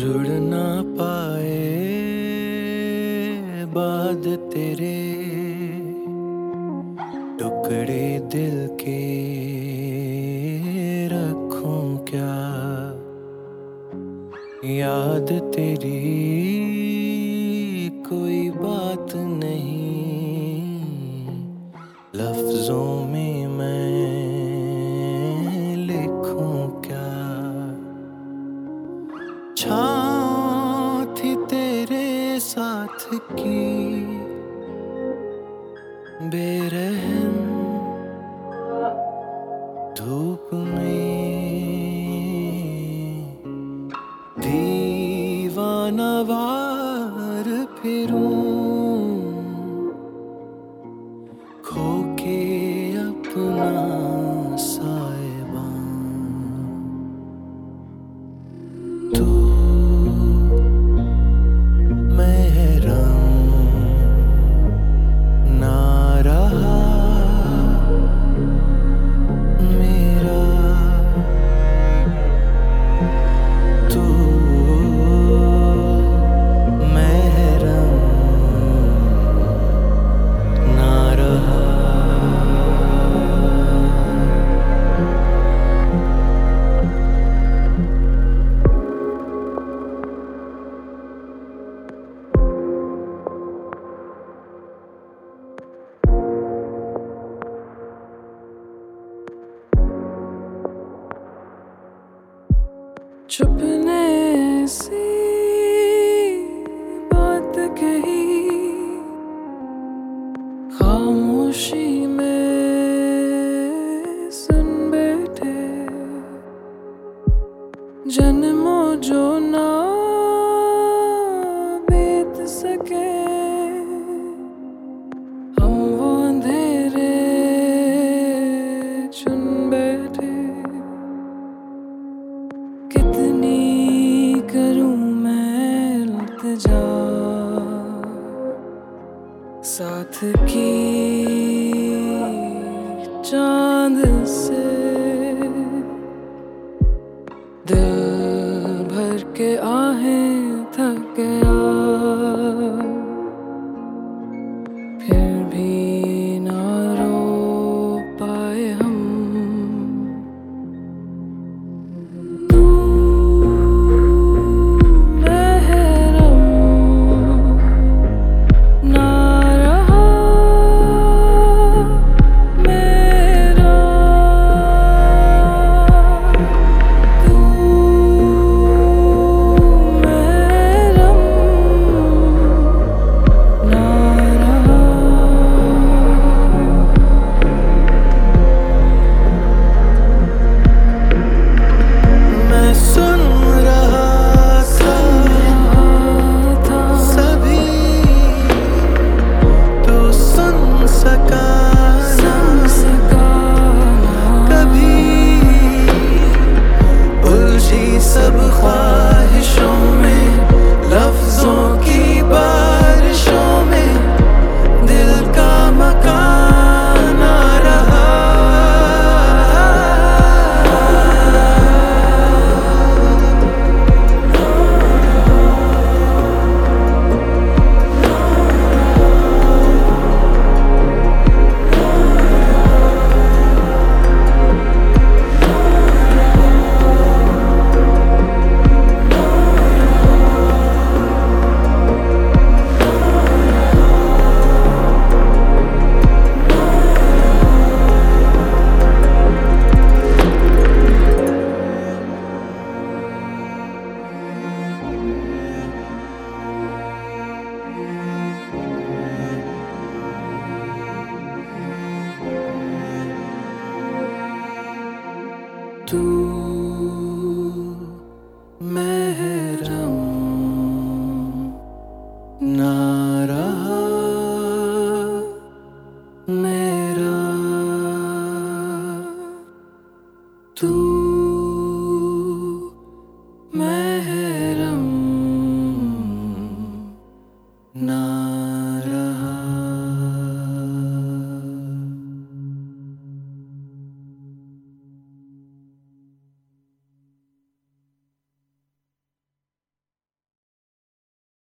जुड़ ना पाए बाद तेरे टुकड़े दिल के रखूं क्या। याद तेरी कोई बात नहीं, लफ्जों में मैं लिखूं क्या। छाँव थी तेरे साथ की बेरहम धूप में, दीवाना वार फिरूं खो के अपना साहिबां। तू महरम ना रहा मेरा, तू महरम ना रहा। चुपने सी बात कही, खामोशी में सुन बैठे, जन्मों जो ना बीत सके, हम वो अंधेरे चुन बैठे। कितनी करूं मैं इल्तिजा साथ की चांद से, दिल भर के आहें थक गया, फिर भी ना रो पाए हम। सब ख्वाहिशों में, लफ्जों की बारिशों में, दिल का मकान ना रहा। तू महरम ना